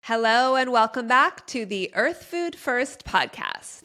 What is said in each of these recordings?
Hello and welcome back to the Earth Food First podcast.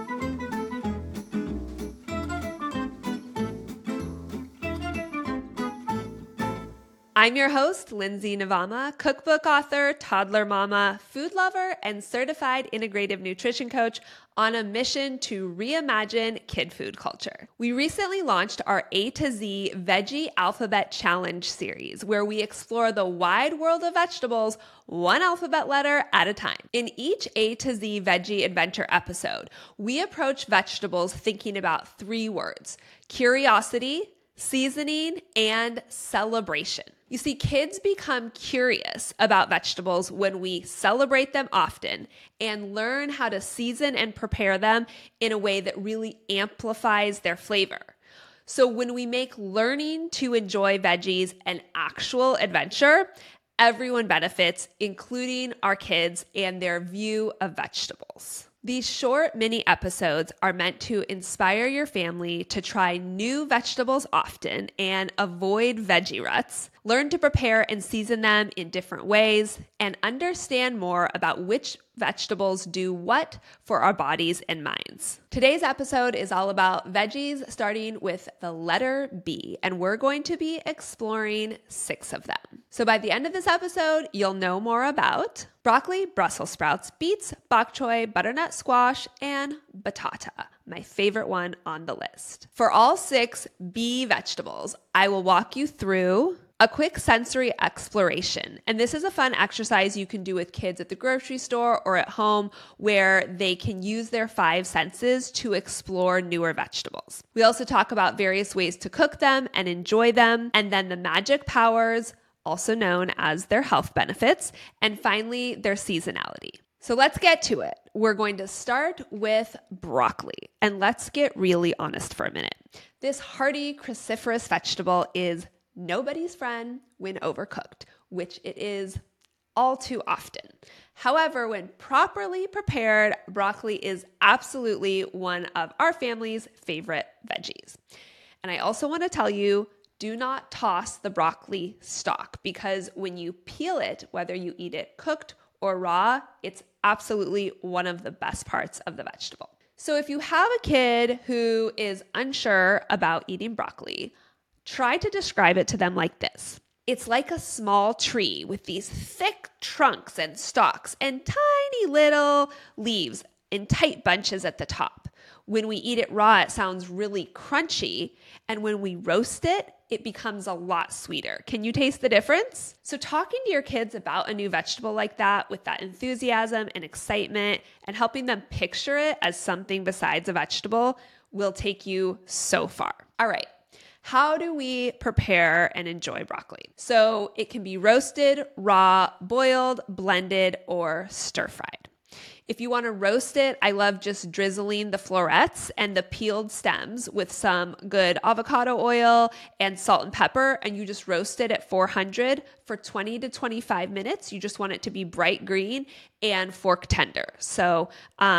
I'm your host, Lindsay Navama, cookbook author, toddler mama, food lover, and certified integrative nutrition coach on a mission to reimagine kid food culture. We recently launched our A to Z Veggie Alphabet Challenge series, where we explore the wide world of vegetables one alphabet letter at a time. In each A to Z Veggie Adventure episode, we approach vegetables thinking about three words: curiosity, seasoning, and celebration. You see, kids become curious about vegetables when we celebrate them often and learn how to season and prepare them in a way that really amplifies their flavor. So when we make learning to enjoy veggies an actual adventure, everyone benefits, including our kids and their view of vegetables. These short mini episodes are meant to inspire your family to try new vegetables often and avoid veggie ruts, learn to prepare and season them in different ways, and understand more about which vegetables do what for our bodies and minds. Today's episode is all about veggies, starting with the letter B, and we're going to be exploring 6 of them. So by the end of this episode, you'll know more about broccoli, Brussels sprouts, beets, bok choy, butternut squash, and batata, my favorite one on the list. For all 6 B vegetables, I will walk you through a quick sensory exploration. And this is a fun exercise you can do with kids at the grocery store or at home, where they can use their 5 senses to explore newer vegetables. We also talk about various ways to cook them and enjoy them, and then the magic powers, also known as their health benefits, and finally, their seasonality. So let's get to it. We're going to start with broccoli, and let's get really honest for a minute. This hearty, cruciferous vegetable is nobody's friend when overcooked, which it is all too often. However, when properly prepared, broccoli is absolutely one of our family's favorite veggies. And I also want to tell you, do not toss the broccoli stalk, because when you peel it, whether you eat it cooked or raw, it's absolutely one of the best parts of the vegetable. So if you have a kid who is unsure about eating broccoli, try to describe it to them like this. It's like a small tree with these thick trunks and stalks and tiny little leaves in tight bunches at the top. When we eat it raw, it sounds really crunchy, and when we roast it, it becomes a lot sweeter. Can you taste the difference? So talking to your kids about a new vegetable like that with that enthusiasm and excitement and helping them picture it as something besides a vegetable will take you so far. All right. How do we prepare and enjoy broccoli? So it can be roasted, raw, boiled, blended, or stir-fried. If you want to roast it, I love just drizzling the florets and the peeled stems with some good avocado oil and salt and pepper, and you just roast it at 400 for 20 to 25 minutes. You just want it to be bright green and fork tender, so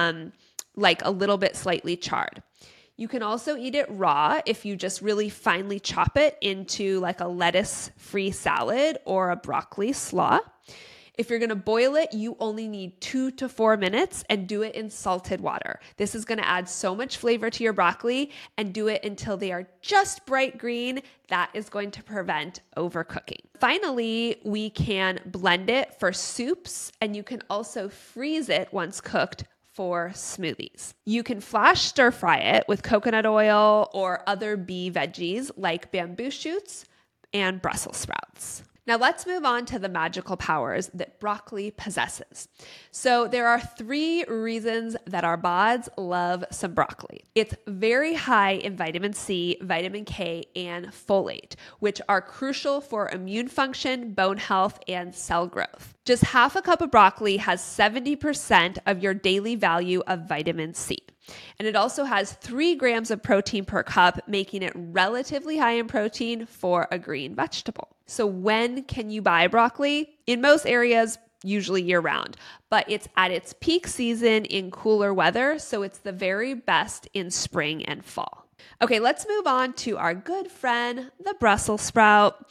like a little bit slightly charred. You can also eat it raw if you just really finely chop it into like a lettuce-free salad or a broccoli slaw. If you're going to boil it, you only need 2 to 4 minutes, and do it in salted water. This is going to add so much flavor to your broccoli, and do it until they are just bright green. That is going to prevent overcooking. Finally, we can blend it for soups, and you can also freeze it once cooked for smoothies. You can flash stir fry it with coconut oil or other bee veggies like bamboo shoots and Brussels sprouts. Now let's move on to the magical powers that broccoli possesses. So there are 3 reasons that our bods love some broccoli. It's very high in vitamin C, vitamin K, and folate, which are crucial for immune function, bone health, and cell growth. Just half a cup of broccoli has 70% of your daily value of vitamin C. And it also has 3 grams of protein per cup, making it relatively high in protein for a green vegetable. So when can you buy broccoli? In most areas, usually year round, but it's at its peak season in cooler weather, so it's the very best in spring and fall. Okay, let's move on to our good friend, the Brussels sprout.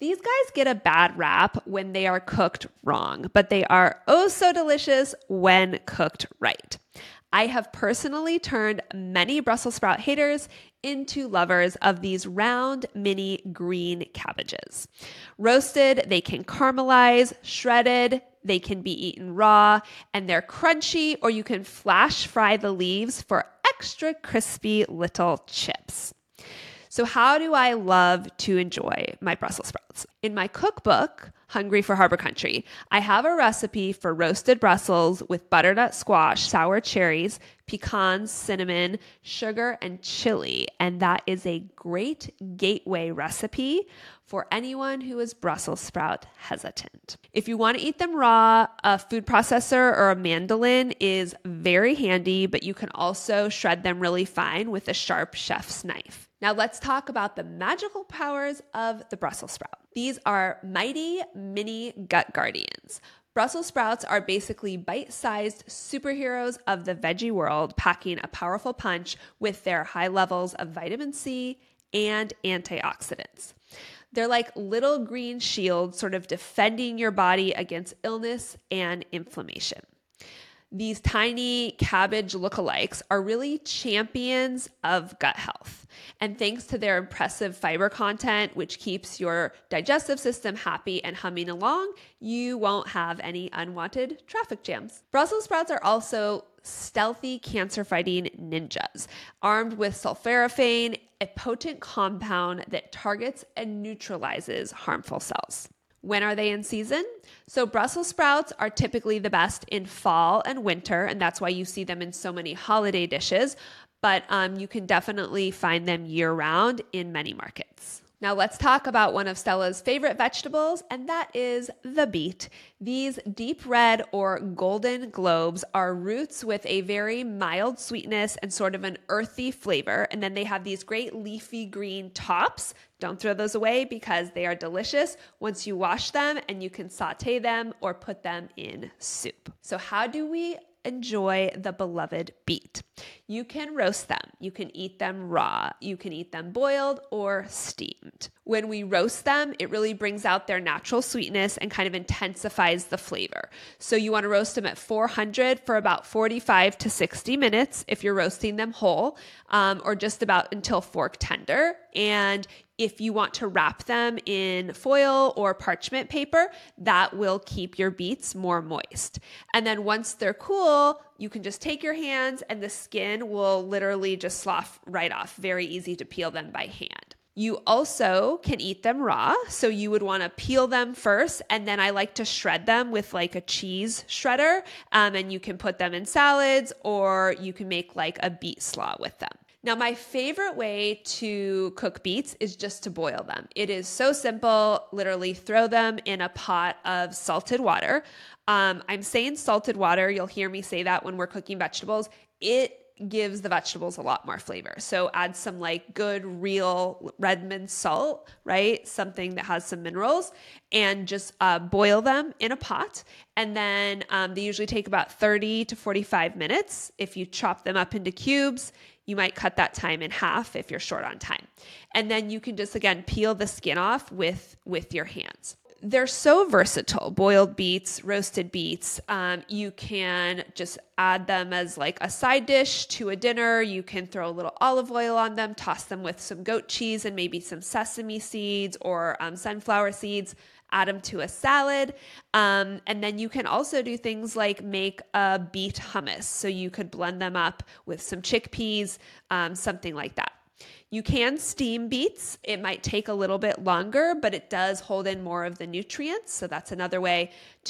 These guys get a bad rap when they are cooked wrong, but they are oh so delicious when cooked right. I have personally turned many Brussels sprout haters into lovers of these round mini green cabbages. Roasted, they can caramelize, shredded, they can be eaten raw, and they're crunchy, or you can flash fry the leaves for extra crispy little chips. So how do I love to enjoy my Brussels sprouts? In my cookbook, Hungry for Harbor Country, I have a recipe for roasted Brussels with butternut squash, sour cherries, pecans, cinnamon, sugar, and chili. And that is a great gateway recipe for anyone who is Brussels sprout hesitant. If you want to eat them raw, a food processor or a mandolin is very handy, but you can also shred them really fine with a sharp chef's knife. Now let's talk about the magical powers of the Brussels sprout. These are mighty mini gut guardians. Brussels sprouts are basically bite-sized superheroes of the veggie world, packing a powerful punch with their high levels of vitamin C and antioxidants. They're like little green shields sort of defending your body against illness and inflammation. These tiny cabbage lookalikes are really champions of gut health. And thanks to their impressive fiber content, which keeps your digestive system happy and humming along, you won't have any unwanted traffic jams. Brussels sprouts are also stealthy cancer-fighting ninjas, armed with sulforaphane, a potent compound that targets and neutralizes harmful cells. When are they in season? So Brussels sprouts are typically the best in fall and winter, and that's why you see them in so many holiday dishes, but you can definitely find them year-round in many markets. Now let's talk about one of Stella's favorite vegetables, and that is the beet. These deep red or golden globes are roots with a very mild sweetness and sort of an earthy flavor, and then they have these great leafy green tops. Don't throw those away because they are delicious once you wash them, and you can saute them or put them in soup. So how do we enjoy the beloved beet? You can roast them. You can eat them raw. You can eat them boiled or steamed. When we roast them, it really brings out their natural sweetness and kind of intensifies the flavor. So you want to roast them at 400 for about 45 to 60 minutes if you're roasting them whole, or just about until fork tender. And if you want to wrap them in foil or parchment paper, that will keep your beets more moist. And then once they're cool, you can just take your hands and the skin will literally just slough right off. Very easy to peel them by hand. You also can eat them raw. So you would want to peel them first, and then I like to shred them with like a cheese shredder. And you can put them in salads, or you can make like a beet slaw with them. Now, my favorite way to cook beets is just to boil them. It is so simple. Literally throw them in a pot of salted water. I'm saying salted water. You'll hear me say that when we're cooking vegetables. It gives the vegetables a lot more flavor. So add some like good real Redmond salt, right? Something that has some minerals, and just boil them in a pot. And then they usually take about 30 to 45 minutes. If you chop them up into cubes, you might cut that time in half if you're short on time. And then you can just, again, peel the skin off with your hands. They're so versatile. Boiled beets, roasted beets. You can just add them as like a side dish to a dinner. You can throw a little olive oil on them, toss them with some goat cheese and maybe some sesame seeds or sunflower seeds. Add them to a salad. And then you can also do things like make a beet hummus. So you could blend them up with some chickpeas, something like that. You can steam beets. It might take a little bit longer, but it does hold in more of the nutrients. So that's another way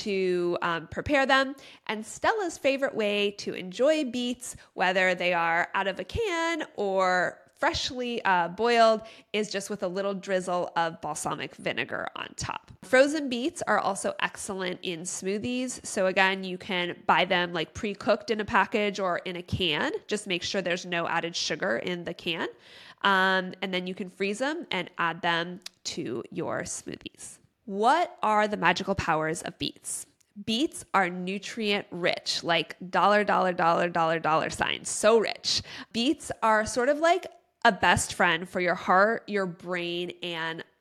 to prepare them. And Stella's favorite way to enjoy beets, whether they are out of a can or freshly boiled, is just with a little drizzle of balsamic vinegar on top. Frozen beets are also excellent in smoothies. So again, you can buy them like pre-cooked in a package or in a can. Just make sure there's no added sugar in the can. And then you can freeze them and add them to your smoothies. What are the magical powers of beets? Beets are nutrient rich, like dollar signs, so rich. Beets are sort of like a best friend for your heart, your brain, and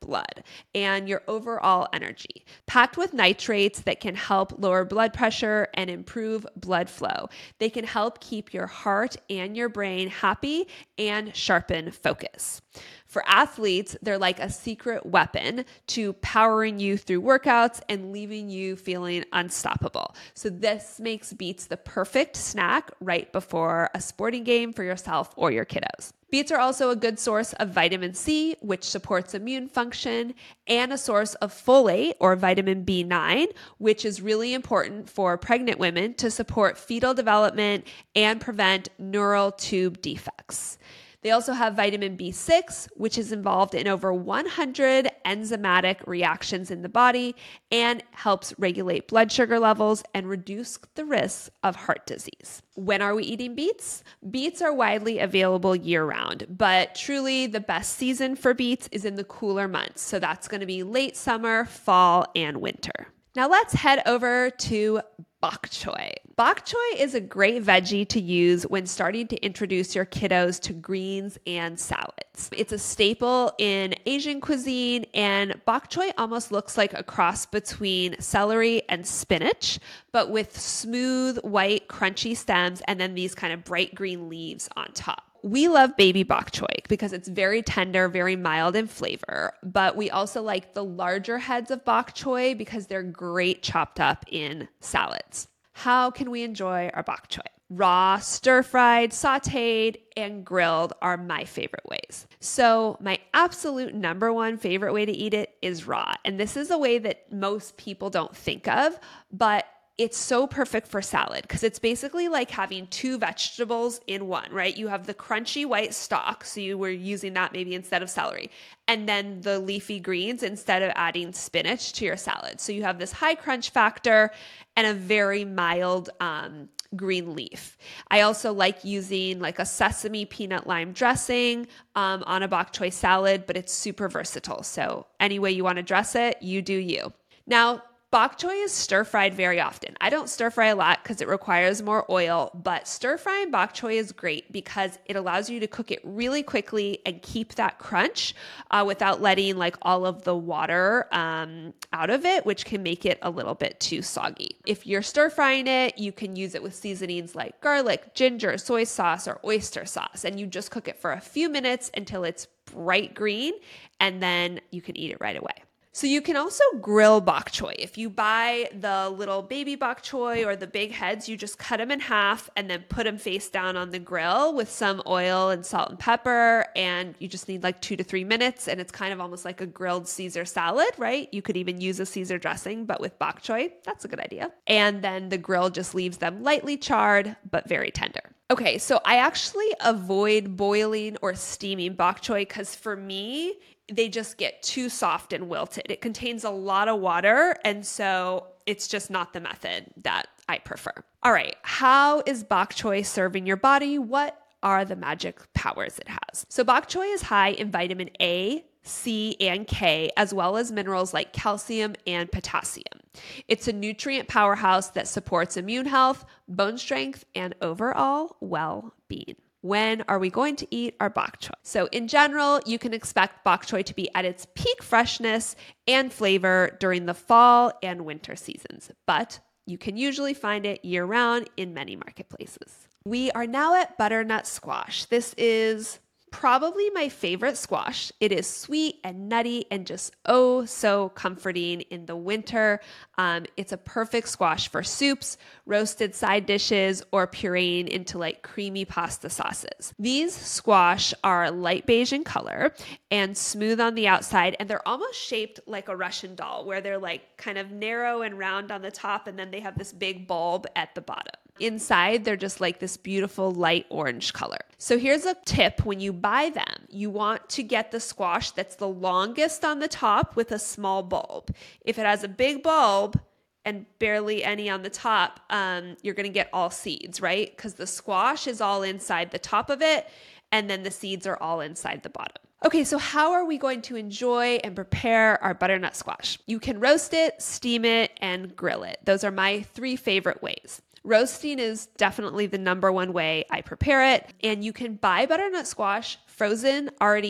blood and your overall energy, packed with nitrates that can help lower blood pressure and improve blood flow. They can help keep your heart and your brain happy and sharpen focus. For athletes, they're like a secret weapon to powering you through workouts and leaving you feeling unstoppable. So this makes beets the perfect snack right before a sporting game for yourself or your kiddos. Beets are also a good source of vitamin C, which supports immune function, and a source of folate or vitamin B9, which is really important for pregnant women to support fetal development and prevent neural tube defects. They also have vitamin B6, which is involved in over 100 enzymatic reactions in the body and helps regulate blood sugar levels and reduce the risk of heart disease. When are we eating beets? Beets are widely available year-round, but truly the best season for beets is in the cooler months. So that's going to be late summer, fall, and winter. Now let's head over to bok choy. Bok choy is a great veggie to use when starting to introduce your kiddos to greens and salads. It's a staple in Asian cuisine, and bok choy almost looks like a cross between celery and spinach, but with smooth, white, crunchy stems and then these kind of bright green leaves on top. We love baby bok choy because it's very tender, very mild in flavor, but we also like the larger heads of bok choy because they're great chopped up in salads. How can we enjoy our bok choy? Raw, stir-fried, sauteed, and grilled are my favorite ways. So my absolute number one favorite way to eat it is raw. And this is a way that most people don't think of, but it's so perfect for salad because it's basically like having two vegetables in one, right? You have the crunchy white stalk, so you were using that maybe instead of celery, and then the leafy greens instead of adding spinach to your salad. So you have this high crunch factor and a very mild green leaf. I also like using like a sesame peanut lime dressing on a bok choy salad, but it's super versatile. So any way you want to dress it, you do you. Now, bok choy is stir-fried very often. I don't stir-fry a lot because it requires more oil, but stir-frying bok choy is great because it allows you to cook it really quickly and keep that crunch without letting like all of the water out of it, which can make it a little bit too soggy. If you're stir-frying it, you can use it with seasonings like garlic, ginger, soy sauce, or oyster sauce, and you just cook it for a few minutes until it's bright green, and then you can eat it right away. So you can also grill bok choy. If you buy the little baby bok choy or the big heads, you just cut them in half and then put them face down on the grill with some oil and salt and pepper. And you just need like 2 to 3 minutes. And it's kind of almost like a grilled Caesar salad, right? You could even use a Caesar dressing, but with bok choy, that's a good idea. And then the grill just leaves them lightly charred, but very tender. Okay, so I actually avoid boiling or steaming bok choy because for me, they just get too soft and wilted. It contains a lot of water, and so it's just not the method that I prefer. All right, how is bok choy serving your body? What are the magic powers it has? So bok choy is high in vitamin A, C, and K, as well as minerals like calcium and potassium. It's a nutrient powerhouse that supports immune health, bone strength, and overall well-being. When are we going to eat our bok choy? So in general, you can expect bok choy to be at its peak freshness and flavor during the fall and winter seasons, but you can usually find it year-round in many marketplaces. We are now at butternut squash. This is probably my favorite squash. It is sweet and nutty and just oh so comforting in the winter. It's a perfect squash for soups, roasted side dishes, or pureeing into like creamy pasta sauces. These squash are light beige in color and smooth on the outside, and they're almost shaped like a Russian doll where they're like kind of narrow and round on the top, and then they have this big bulb at the bottom. Inside, they're just like this beautiful light orange color. So here's a tip when you buy them. You want to get the squash that's the longest on the top with a small bulb. If it has a big bulb and barely any on the top, you're going to get all seeds, right? Because the squash is all inside the top of it, and then the seeds are all inside the bottom. Okay, so how are we going to enjoy and prepare our butternut squash? You can roast it, steam it, and grill it. Those are my 3 favorite ways. Roasting is definitely the number one way I prepare it, and you can buy butternut squash frozen, already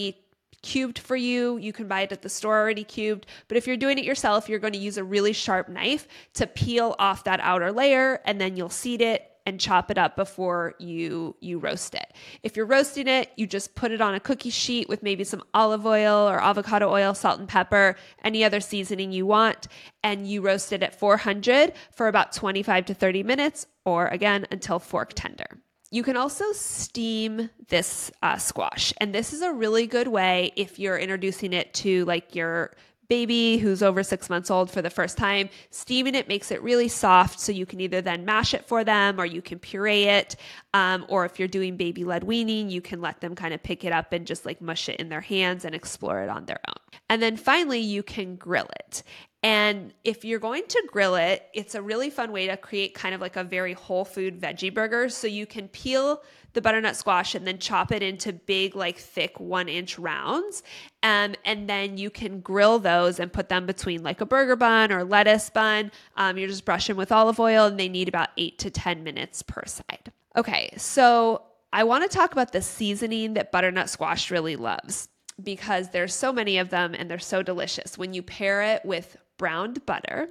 cubed for you. You can buy it at the store already cubed. But if you're doing it yourself, you're going to use a really sharp knife to peel off that outer layer, and then you'll seed it and chop it up before you roast it. If you're roasting it, you just put it on a cookie sheet with maybe some olive oil or avocado oil, salt and pepper, any other seasoning you want, and you roast it at 400 for about 25 to 30 minutes, or again, until fork tender. You can also steam this squash, and this is a really good way if you're introducing it to like your baby who's over 6 months old for the first time. Steaming it makes it really soft, so you can either then mash it for them, or you can puree it, or if you're doing baby-led weaning, you can let them kind of pick it up and just like mush it in their hands and explore it on their own. And then finally, you can grill it. And if you're going to grill it, it's a really fun way to create kind of like a very whole food veggie burger. So you can peel the butternut squash and then chop it into big, like thick 1-inch rounds. And then you can grill those and put them between like a burger bun or lettuce bun. You're just brushing with olive oil, and they need about 8 to 10 minutes per side. Okay, so I want to talk about the seasoning that butternut squash really loves, because there's so many of them and they're so delicious. When you pair it with browned butter,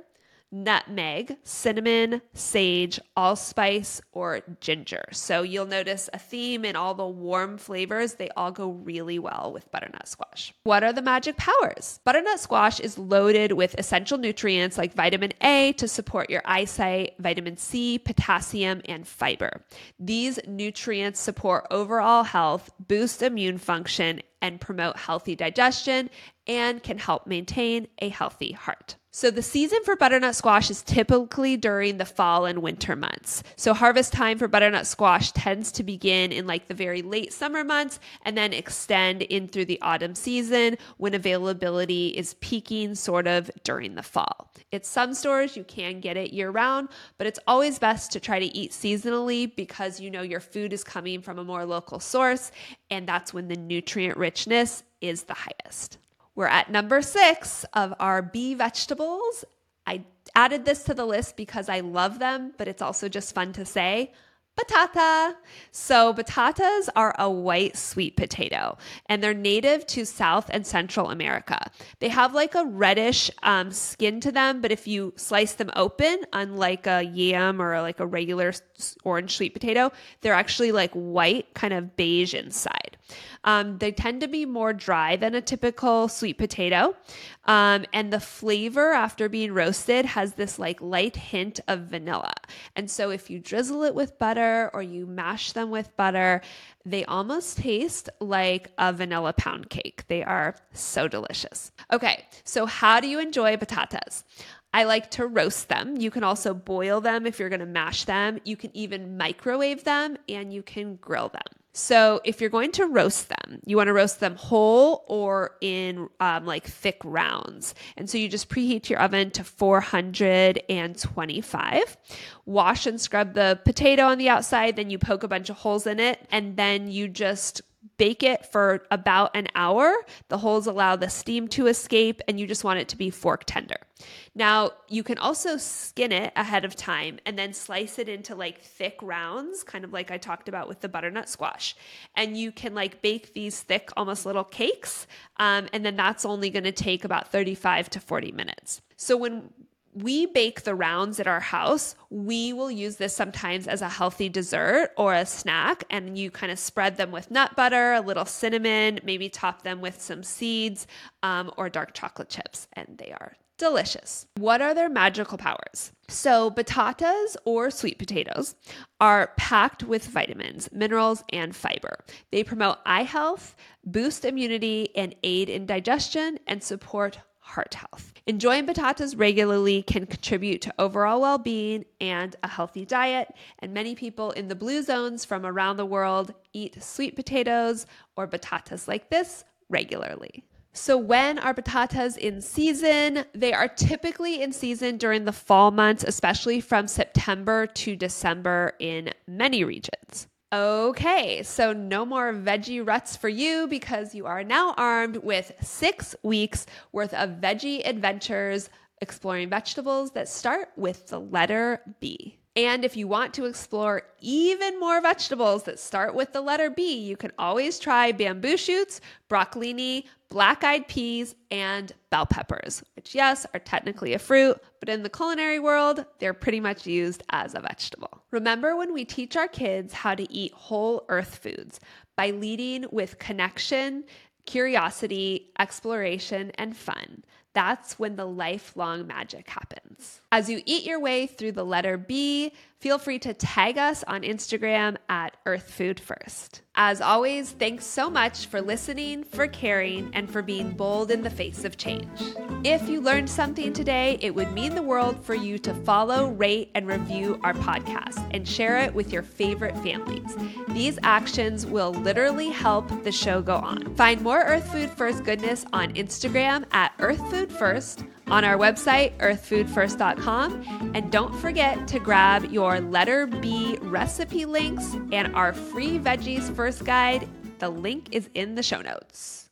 nutmeg, cinnamon, sage, allspice, or ginger. So you'll notice a theme in all the warm flavors. They all go really well with butternut squash. What are the magic powers? Butternut squash is loaded with essential nutrients like vitamin A to support your eyesight, vitamin C, potassium, and fiber. These nutrients support overall health, boost immune function, and promote healthy digestion, and can help maintain a healthy heart. So the season for butternut squash is typically during the fall and winter months. So harvest time for butternut squash tends to begin in like the very late summer months and then extend in through the autumn season, when availability is peaking sort of during the fall. At some stores, you can get it year round, but it's always best to try to eat seasonally, because you know your food is coming from a more local source, and that's when the nutrient richness is the highest. We're at number 6 of our B vegetables. I added this to the list because I love them, but it's also just fun to say. Batata. So batatas are a white sweet potato, and they're native to South and Central America. They have like a reddish skin to them, but if you slice them open, unlike a yam or like a regular orange sweet potato, they're actually like white, kind of beige inside. They tend to be more dry than a typical sweet potato. And the flavor after being roasted has this like light hint of vanilla. And so if you drizzle it with butter or you mash them with butter, they almost taste like a vanilla pound cake. They are so delicious. Okay, so how do you enjoy batatas? I like to roast them. You can also boil them if you're going to mash them. You can even microwave them, and you can grill them. So if you're going to roast them, you want to roast them whole or in like thick rounds. And so you just preheat your oven to 425. Wash and scrub the potato on the outside. Then you poke a bunch of holes in it, and then you just bake it for about an hour. The holes allow the steam to escape, and you just want it to be fork tender. Now, you can also skin it ahead of time and then slice it into like thick rounds, kind of like I talked about with the butternut squash. And you can like bake these thick, almost little cakes. And then that's only going to take about 35 to 40 minutes. So when we bake the rounds at our house, we will use this sometimes as a healthy dessert or a snack, and you kind of spread them with nut butter, a little cinnamon, maybe top them with some seeds or dark chocolate chips, and they are delicious. What are their magical powers? So batatas, or sweet potatoes, are packed with vitamins, minerals, and fiber. They promote eye health, boost immunity, and aid in digestion and support heart health. Enjoying batatas regularly can contribute to overall well-being and a healthy diet, and many people in the blue zones from around the world eat sweet potatoes or batatas like this regularly. So when are batatas in season? They are typically in season during the fall months, especially from September to December in many regions. Okay, so no more veggie ruts for you, because you are now armed with 6 weeks worth of veggie adventures exploring vegetables that start with the letter B. And if you want to explore even more vegetables that start with the letter B, you can always try bamboo shoots, broccolini, black-eyed peas, and bell peppers, which, yes, are technically a fruit, but in the culinary world, they're pretty much used as a vegetable. Remember when we teach our kids how to eat whole earth foods by leading with connection, curiosity, exploration, and fun. That's when the lifelong magic happens. As you eat your way through the letter B, feel free to tag us on Instagram at EarthFoodFirst. As always, thanks so much for listening, for caring, and for being bold in the face of change. If you learned something today, it would mean the world for you to follow, rate, and review our podcast and share it with your favorite families. These actions will literally help the show go on. Find more Earth Food First goodness on Instagram at EarthFoodFirst, on our website, earthfoodfirst.com, and don't forget to grab your letter B recipe links and our free Veggies First guide. The link is in the show notes.